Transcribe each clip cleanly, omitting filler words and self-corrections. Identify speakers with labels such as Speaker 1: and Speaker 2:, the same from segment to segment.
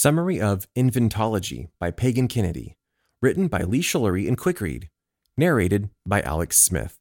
Speaker 1: Summary of Inventology by Pagan Kennedy, written by Lee Schullery and Quickread, narrated by Alex Smith.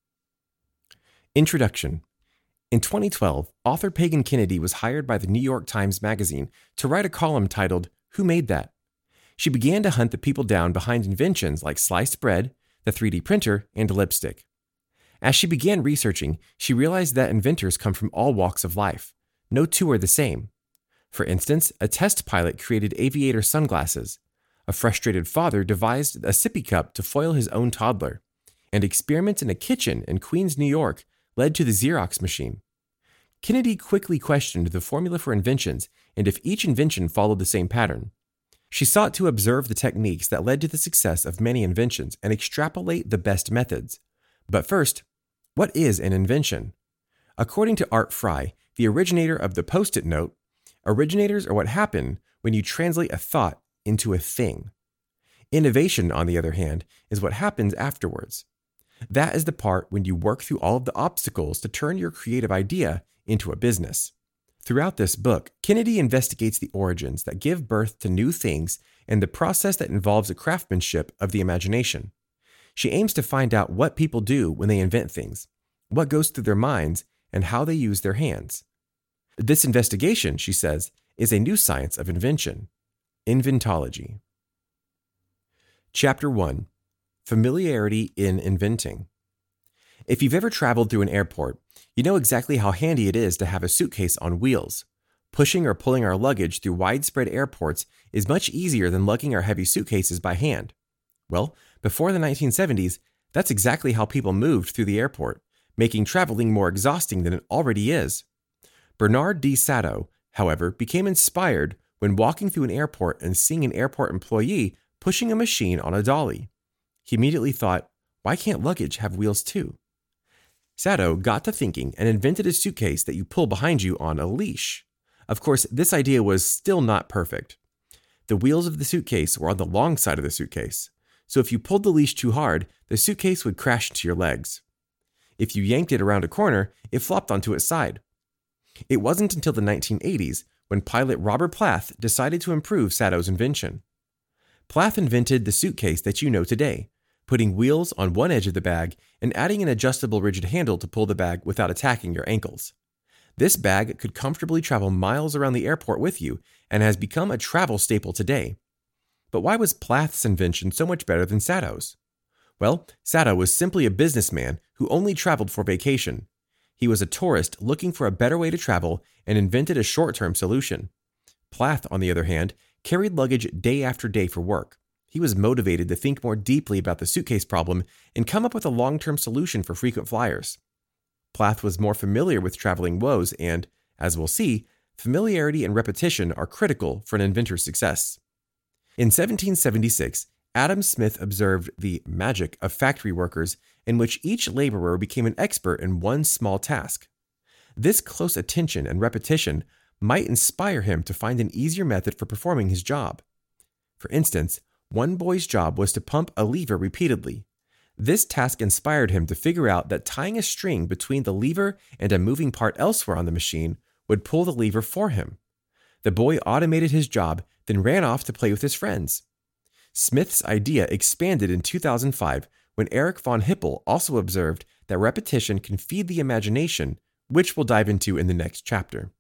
Speaker 1: Introduction. In 2012, author Pagan Kennedy was hired by the New York Times Magazine to write a column titled, "Who Made That?" She began to hunt the people down behind inventions like sliced bread, the 3D printer, and lipstick. As she began researching, she realized that inventors come from all walks of life. No two are the same. For instance, a test pilot created aviator sunglasses. A frustrated father devised a sippy cup to foil his own toddler. And experiments in a kitchen in Queens, New York led to the Xerox machine. Kennedy quickly questioned the formula for inventions and if each invention followed the same pattern. She sought to observe the techniques that led to the success of many inventions and extrapolate the best methods. But first, what is an invention? According to Art Fry, the originator of the Post-it note, originators are what happen when you translate a thought into a thing. Innovation, on the other hand, is what happens afterwards. That is the part when you work through all of the obstacles to turn your creative idea into a business. Throughout this book, Kennedy investigates the origins that give birth to new things and the process that involves the craftsmanship of the imagination. She aims to find out what people do when they invent things, what goes through their minds, and how they use their hands. This investigation, she says, is a new science of invention. Inventology. Chapter 1. Familiarity in Inventing. If you've ever traveled through an airport, you know exactly how handy it is to have a suitcase on wheels. Pushing or pulling our luggage through widespread airports is much easier than lugging our heavy suitcases by hand. Well, before the 1970s, that's exactly how people moved through the airport, making traveling more exhausting than it already is. Bernard D. Sato, however, became inspired when walking through an airport and seeing an airport employee pushing a machine on a dolly. He immediately thought, why can't luggage have wheels too? Sato got to thinking and invented a suitcase that you pull behind you on a leash. Of course, this idea was still not perfect. The wheels of the suitcase were on the long side of the suitcase, so if you pulled the leash too hard, the suitcase would crash into your legs. If you yanked it around a corner, it flopped onto its side. It wasn't until the 1980s when pilot Robert Plath decided to improve Sato's invention. Plath invented the suitcase that you know today, putting wheels on one edge of the bag and adding an adjustable rigid handle to pull the bag without attacking your ankles. This bag could comfortably travel miles around the airport with you and has become a travel staple today. But why was Plath's invention so much better than Sato's? Well, Sato was simply a businessman who only traveled for vacation. He was a tourist looking for a better way to travel and invented a short-term solution. Plath, on the other hand, carried luggage day after day for work. He was motivated to think more deeply about the suitcase problem and come up with a long-term solution for frequent flyers. Plath was more familiar with traveling woes and, as we'll see, familiarity and repetition are critical for an inventor's success. In 1776, Adam Smith observed the magic of factory workers in which each laborer became an expert in one small task. This close attention and repetition might inspire him to find an easier method for performing his job. For instance, one boy's job was to pump a lever repeatedly. This task inspired him to figure out that tying a string between the lever and a moving part elsewhere on the machine would pull the lever for him. The boy automated his job, then ran off to play with his friends. Smith's idea expanded in 2005 when Erich von Hippel also observed that repetition can feed the imagination, which we'll dive into in the next chapter.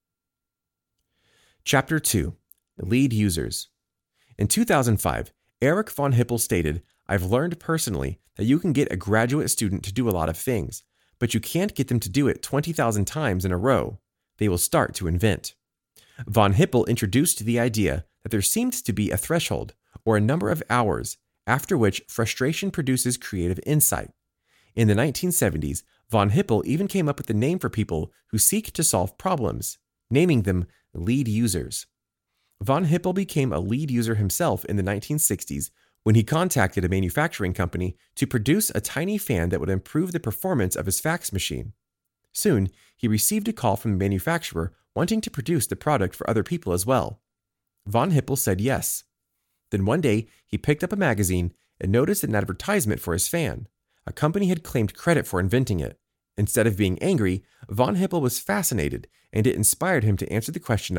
Speaker 1: Chapter 2. Lead Users. In 2005, Erich von Hippel stated, "I've learned personally that you can get a graduate student to do a lot of things, but you can't get them to do it 20,000 times in a row. They will start to invent." Von Hippel introduced the idea that there seemed to be a threshold, or a number of hours, after which frustration produces creative insight. In the 1970s, von Hippel even came up with a name for people who seek to solve problems, naming them lead users. Von Hippel became a lead user himself in the 1960s when he contacted a manufacturing company to produce a tiny fan that would improve the performance of his fax machine. Soon, he received a call from the manufacturer wanting to produce the product for other people as well. Von Hippel said yes. Then one day, he picked up a magazine and noticed an advertisement for his fan. A company had claimed credit for inventing it. Instead of being angry, von Hippel was fascinated, and it inspired him to answer the question of,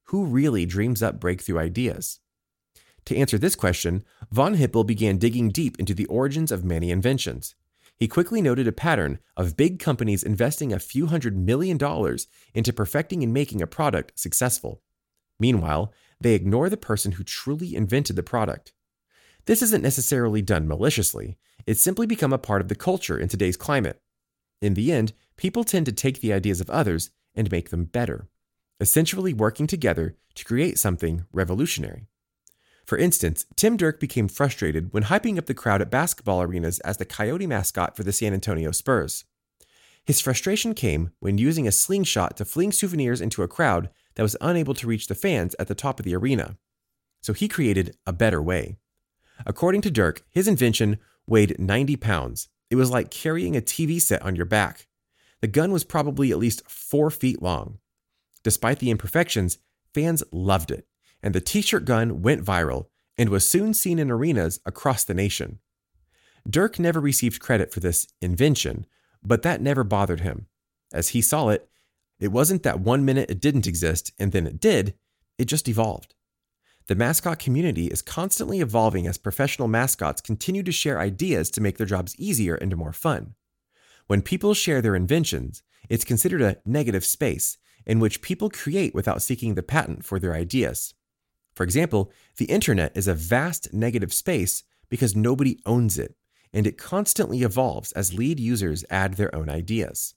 Speaker 1: who really dreams up breakthrough ideas? To answer this question, von Hippel began digging deep into the origins of many inventions. He quickly noted a pattern of big companies investing a few $100 million into perfecting and making a product successful. Meanwhile, they ignore the person who truly invented the product. This isn't necessarily done maliciously. It's simply become a part of the culture in today's climate. In the end, people tend to take the ideas of others and make them better, essentially working together to create something revolutionary. For instance, Tim Dirk became frustrated when hyping up the crowd at basketball arenas as the Coyote mascot for the San Antonio Spurs. His frustration came when using a slingshot to fling souvenirs into a crowd that was unable to reach the fans at the top of the arena. So he created a better way. According to Dirk, his invention weighed 90 pounds. It was like carrying a TV set on your back. The gun was probably at least 4 feet long. Despite the imperfections, fans loved it, and the t-shirt gun went viral and was soon seen in arenas across the nation. Dirk never received credit for this invention, but that never bothered him. As he saw it, it wasn't that 1 minute it didn't exist and then it did, it just evolved. The mascot community is constantly evolving as professional mascots continue to share ideas to make their jobs easier and more fun. When people share their inventions, it's considered a negative space in which people create without seeking the patent for their ideas. For example, the internet is a vast negative space because nobody owns it, and it constantly evolves as lead users add their own ideas.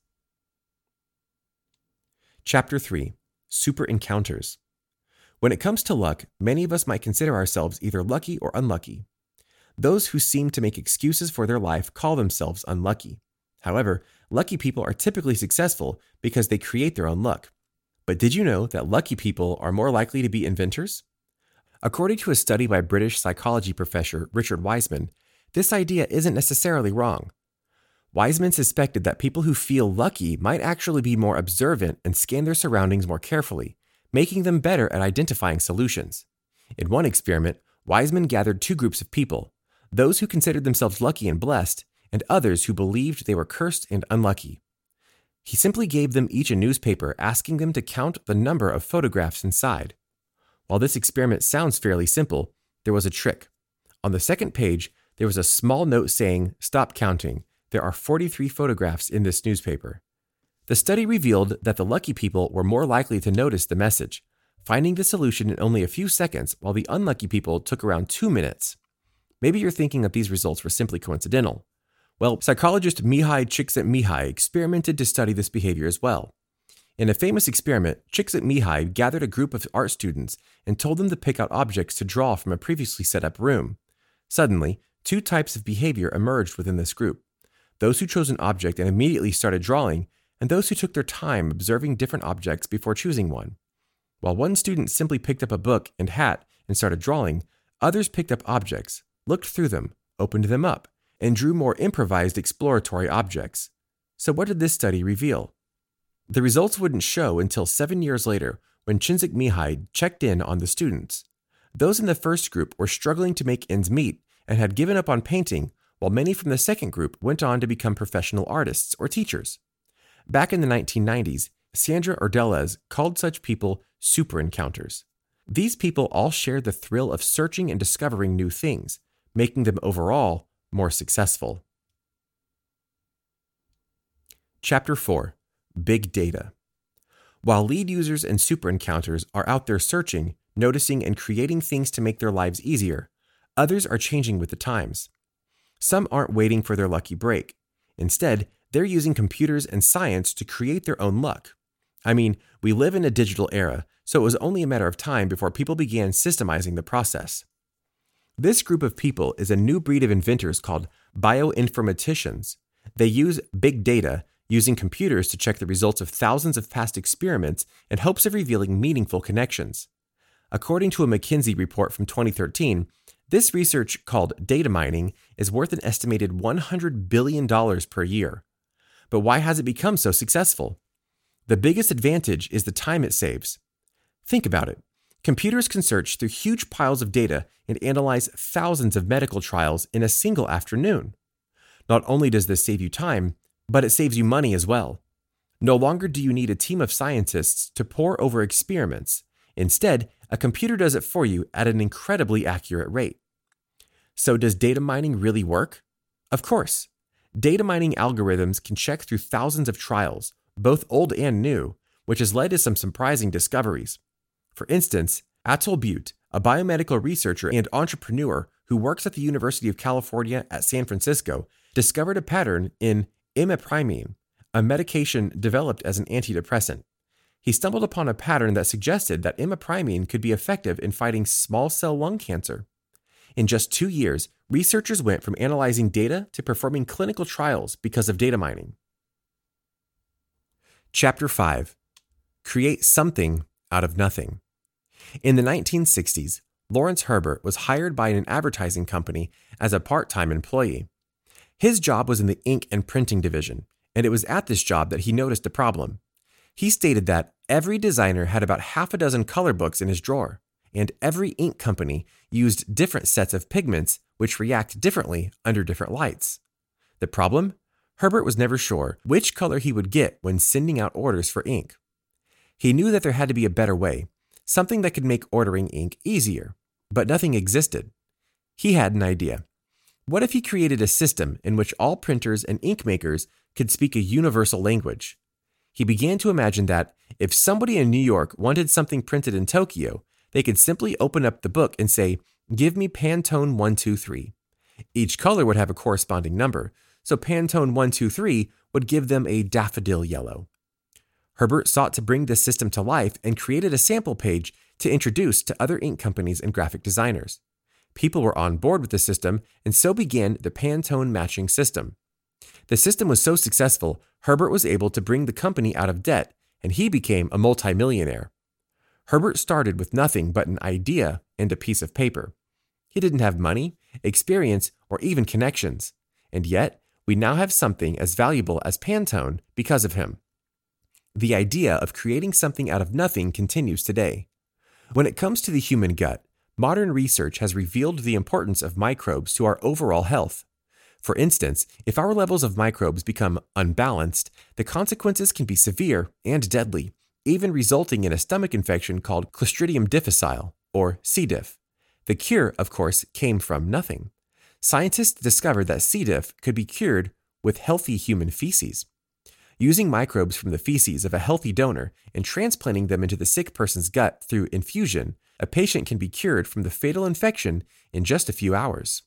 Speaker 1: Chapter 3: Super Encounters. When it comes to luck, many of us might consider ourselves either lucky or unlucky. Those who seem to make excuses for their life call themselves unlucky. However, lucky people are typically successful because they create their own luck. But did you know that lucky people are more likely to be inventors? According to a study by British psychology professor Richard Wiseman, this idea isn't necessarily wrong. Wiseman suspected that people who feel lucky might actually be more observant and scan their surroundings more carefully, making them better at identifying solutions. In one experiment, Wiseman gathered 2 groups of people, those who considered themselves lucky and blessed, and others who believed they were cursed and unlucky. He simply gave them each a newspaper asking them to count the number of photographs inside. While this experiment sounds fairly simple, there was a trick. On the second page, there was a small note saying, "Stop counting. There are 43 photographs in this newspaper." The study revealed that the lucky people were more likely to notice the message, finding the solution in only a few seconds, while the unlucky people took around 2 minutes. Maybe you're thinking that these results were simply coincidental. Well, psychologist Mihai Csikszentmihalyi experimented to study this behavior as well. In a famous experiment, Csikszentmihalyi gathered a group of art students and told them to pick out objects to draw from a previously set up room. Suddenly, 2 types of behavior emerged within this group: those who chose an object and immediately started drawing, and those who took their time observing different objects before choosing one. While one student simply picked up a book and hat and started drawing, others picked up objects, looked through them, opened them up, and drew more improvised exploratory objects. So what did this study reveal? The results wouldn't show until 7 years later when Csikszentmihalyi checked in on the students. Those in the first group were struggling to make ends meet and had given up on painting, while many from the second group went on to become professional artists or teachers. Back in the 1990s, Sandra Ordeles called such people super encounters. These people all shared the thrill of searching and discovering new things, making them overall more successful. Chapter 4: Big Data. While lead users and super encounters are out there searching, noticing, and creating things to make their lives easier, others are changing with the times. Some aren't waiting for their lucky break. Instead, they're using computers and science to create their own luck. I mean, we live in a digital era, so it was only a matter of time before people began systemizing the process. This group of people is a new breed of inventors called bioinformaticians. They use big data, using computers to check the results of thousands of past experiments in hopes of revealing meaningful connections. According to a McKinsey report from 2013, this research, called data mining, is worth an estimated $100 billion per year. But why has it become so successful? The biggest advantage is the time it saves. Think about it. Computers can search through huge piles of data and analyze thousands of medical trials in a single afternoon. Not only does this save you time, but it saves you money as well. No longer do you need a team of scientists to pore over experiments. Instead, a computer does it for you at an incredibly accurate rate. So does data mining really work? Of course. Data mining algorithms can check through thousands of trials, both old and new, which has led to some surprising discoveries. For instance, Atul Butte, a biomedical researcher and entrepreneur who works at the University of California at San Francisco, discovered a pattern in imipramine, a medication developed as an antidepressant. He stumbled upon a pattern that suggested that imipramine could be effective in fighting small cell lung cancer. In just 2 years, researchers went from analyzing data to performing clinical trials because of data mining. Chapter 5. Create something out of nothing. In the 1960s, Lawrence Herbert was hired by an advertising company as a part-time employee. His job was in the ink and printing division, and it was at this job that he noticed a problem. He stated that every designer had about half a dozen color books in his drawer, and every ink company used different sets of pigments which react differently under different lights. The problem? Herbert was never sure which color he would get when sending out orders for ink. He knew that there had to be a better way, something that could make ordering ink easier, but nothing existed. He had an idea. What if he created a system in which all printers and ink makers could speak a universal language? He began to imagine that if somebody in New York wanted something printed in Tokyo, they could simply open up the book and say, "Give me Pantone 123. Each color would have a corresponding number, so Pantone 123 would give them a daffodil yellow. Herbert sought to bring this system to life and created a sample page to introduce to other ink companies and graphic designers. People were on board with the system, and so began the Pantone matching system. The system was so successful, Herbert was able to bring the company out of debt, and he became a multimillionaire. Herbert started with nothing but an idea and a piece of paper. He didn't have money, experience, or even connections, and yet we now have something as valuable as Pantone because of him. The idea of creating something out of nothing continues today. When it comes to the human gut, modern research has revealed the importance of microbes to our overall health. For instance, if our levels of microbes become unbalanced, the consequences can be severe and deadly, even resulting in a stomach infection called Clostridium difficile, or C. diff. The cure, of course, came from nothing. Scientists discovered that C. diff could be cured with healthy human feces. Using microbes from the feces of a healthy donor and transplanting them into the sick person's gut through infusion, a patient can be cured from the fatal infection in just a few hours.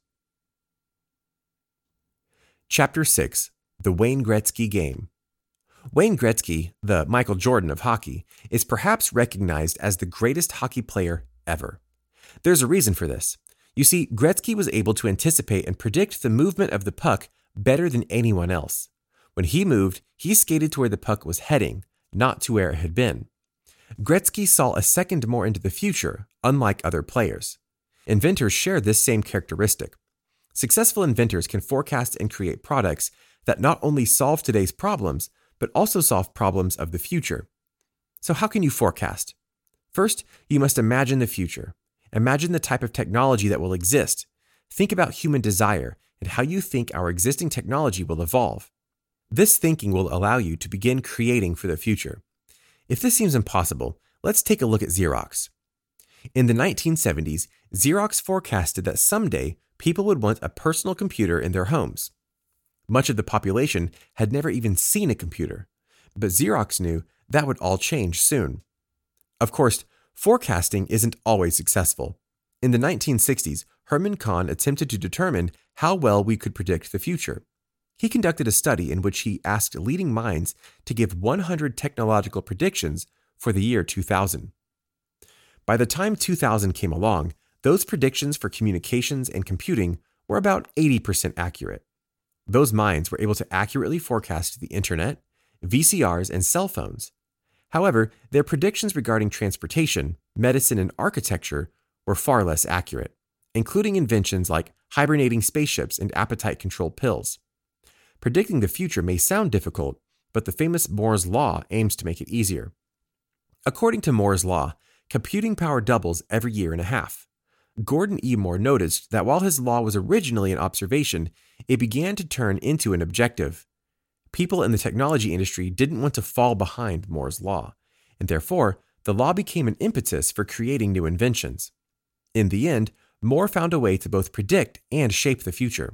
Speaker 1: Chapter 6. The Wayne Gretzky Game. Wayne Gretzky, the Michael Jordan of hockey, is perhaps recognized as the greatest hockey player ever. There's a reason for this. You see, Gretzky was able to anticipate and predict the movement of the puck better than anyone else. When he moved, he skated to where the puck was heading, not to where it had been. Gretzky saw a second more into the future, unlike other players. Inventors share this same characteristic. Successful inventors can forecast and create products that not only solve today's problems, but also solve problems of the future. So how can you forecast? First, you must imagine the future. Imagine the type of technology that will exist. Think about human desire and how you think our existing technology will evolve. This thinking will allow you to begin creating for the future. If this seems impossible, let's take a look at Xerox. In the 1970s, Xerox forecasted that someday people would want a personal computer in their homes. Much of the population had never even seen a computer, but Xerox knew that would all change soon. Of course, forecasting isn't always successful. In the 1960s, Herman Kahn attempted to determine how well we could predict the future. He conducted a study in which he asked leading minds to give 100 technological predictions for the year 2000. By the time 2000 came along, those predictions for communications and computing were about 80% accurate. Those minds were able to accurately forecast the internet, VCRs, and cell phones. However, their predictions regarding transportation, medicine, and architecture were far less accurate, including inventions like hibernating spaceships and appetite-controlled pills. Predicting the future may sound difficult, but the famous Moore's Law aims to make it easier. According to Moore's Law, computing power doubles every year and a half. Gordon E. Moore noticed that while his law was originally an observation, it began to turn into an objective. People in the technology industry didn't want to fall behind Moore's Law, and therefore, the law became an impetus for creating new inventions. In the end, Moore found a way to both predict and shape the future.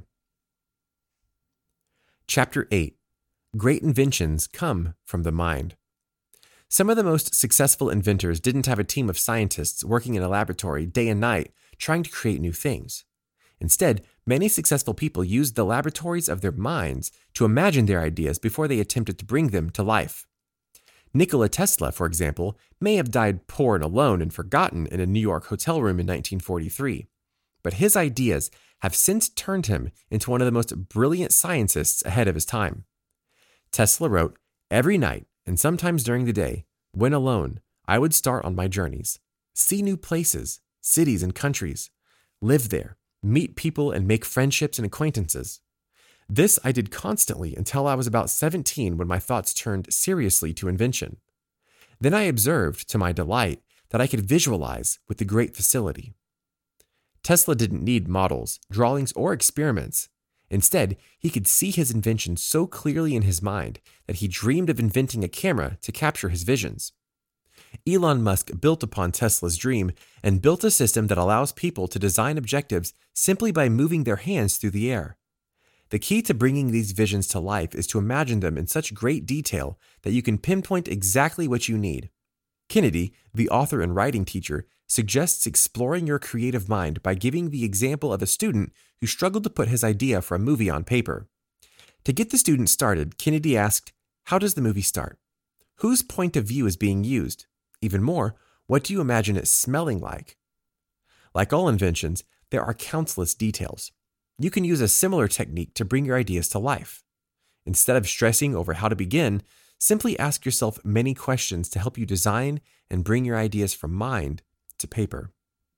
Speaker 1: Chapter 8. Great inventions come from the mind. Some of the most successful inventors didn't have a team of scientists working in a laboratory day and night trying to create new things. Instead, many successful people used the laboratories of their minds to imagine their ideas before they attempted to bring them to life. Nikola Tesla, for example, may have died poor and alone and forgotten in a New York hotel room in 1943, but his ideas have since turned him into one of the most brilliant scientists ahead of his time. Tesla wrote, "Every night, and sometimes during the day, when alone, I would start on my journeys, see new places, cities, and countries, live there, meet people, and make friendships and acquaintances. This I did constantly until I was about 17 when my thoughts turned seriously to invention. Then I observed, to my delight, that I could visualize with the great facility." Tesla didn't need models, drawings, or experiments. Instead, he could see his invention so clearly in his mind that he dreamed of inventing a camera to capture his visions. Elon Musk built upon Tesla's dream and built a system that allows people to design objectives simply by moving their hands through the air. The key to bringing these visions to life is to imagine them in such great detail that you can pinpoint exactly what you need. Kennedy, the author and writing teacher, suggests exploring your creative mind by giving the example of a student who struggled to put his idea for a movie on paper. To get the student started, Kennedy asked, "How does the movie start? Whose point of view is being used? Even more, what do you imagine it smelling like?" Like all inventions, there are countless details. You can use a similar technique to bring your ideas to life. Instead of stressing over how to begin, simply ask yourself many questions to help you design and bring your ideas from mind to paper.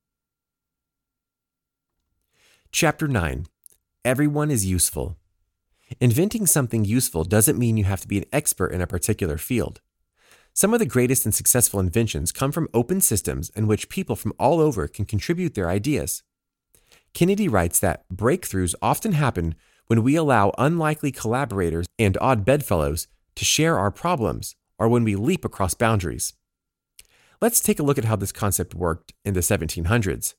Speaker 1: Chapter 9. Everyone is useful. Inventing something useful doesn't mean you have to be an expert in a particular field. Some of the greatest and successful inventions come from open systems in which people from all over can contribute their ideas. Kennedy writes that breakthroughs often happen when we allow unlikely collaborators and odd bedfellows to share our problems, or when we leap across boundaries. Let's take a look at how this concept worked in the 1700s.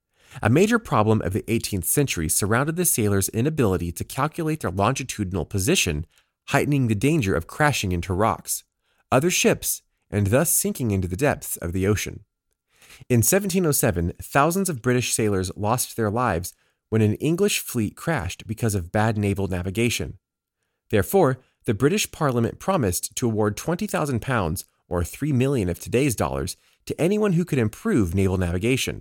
Speaker 1: A major problem of the 18th century surrounded the sailors' inability to calculate their longitudinal position, heightening the danger of crashing into rocks, other ships, and thus sinking into the depths of the ocean. In 1707, thousands of British sailors lost their lives when an English fleet crashed because of bad naval navigation. Therefore, the British Parliament promised to award £20,000, or $3 million of today's dollars, to anyone who could improve naval navigation.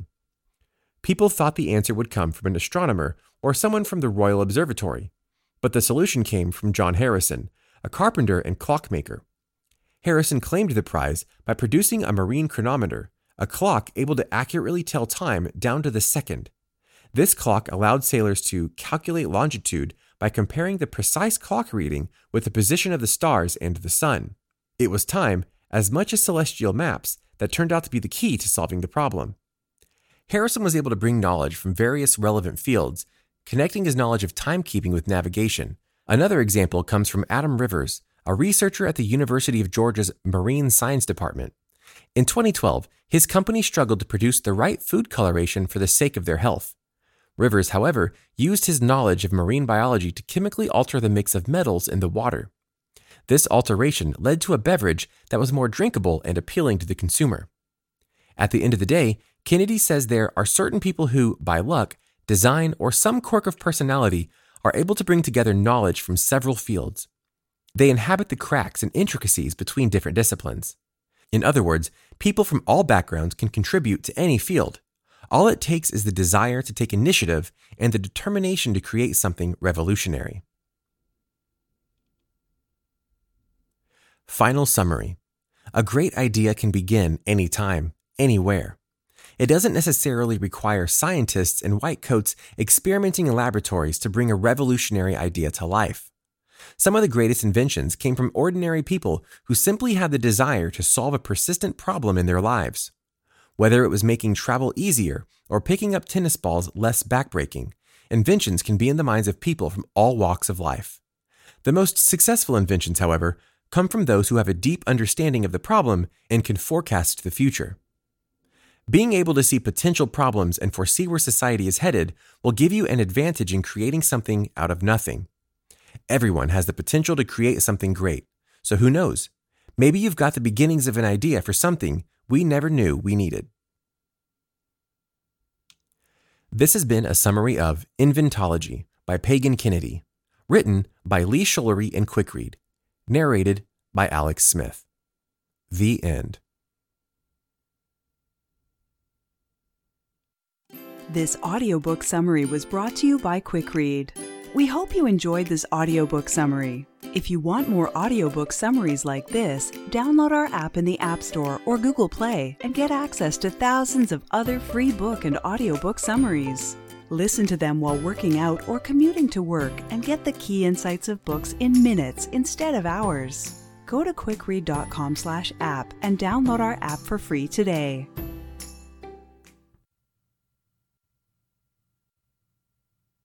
Speaker 1: People thought the answer would come from an astronomer or someone from the Royal Observatory, but the solution came from John Harrison, a carpenter and clockmaker. Harrison claimed the prize by producing a marine chronometer, a clock able to accurately tell time down to the second. This clock allowed sailors to calculate longitude by comparing the precise clock reading with the position of the stars and the sun. It was time, as much as celestial maps, that turned out to be the key to solving the problem. Harrison was able to bring knowledge from various relevant fields, connecting his knowledge of timekeeping with navigation. Another example comes from Adam Rivers, a researcher at the University of Georgia's Marine Science Department. In 2012, his company struggled to produce the right food coloration for the sake of their health. Rivers, however, used his knowledge of marine biology to chemically alter the mix of metals in the water. This alteration led to a beverage that was more drinkable and appealing to the consumer. At the end of the day, Kennedy says there are certain people who, by luck, design, or some quirk of personality, are able to bring together knowledge from several fields. They inhabit the cracks and intricacies between different disciplines. In other words, people from all backgrounds can contribute to any field. All it takes is the desire to take initiative and the determination to create something revolutionary. Final summary. A great idea can begin anytime, anywhere. It doesn't necessarily require scientists in white coats experimenting in laboratories to bring a revolutionary idea to life. Some of the greatest inventions came from ordinary people who simply had the desire to solve a persistent problem in their lives. Whether it was making travel easier or picking up tennis balls less backbreaking, inventions can be in the minds of people from all walks of life. The most successful inventions, however, come from those who have a deep understanding of the problem and can forecast the future. Being able to see potential problems and foresee where society is headed will give you an advantage in creating something out of nothing. Everyone has the potential to create something great, so who knows? Maybe you've got the beginnings of an idea for something we never knew we needed. This has been a summary of Inventology by Pagan Kennedy, written by Lee Schullery and Quickread, narrated by Alex Smith. The end.
Speaker 2: This audiobook summary was brought to you by Quickread. We hope you enjoyed this audiobook summary. If you want more audiobook summaries like this, download our app in the App Store or Google Play and get access to thousands of other free book and audiobook summaries. Listen to them while working out or commuting to work and get the key insights of books in minutes instead of hours. Go to quickread.com/app and download our app for free today.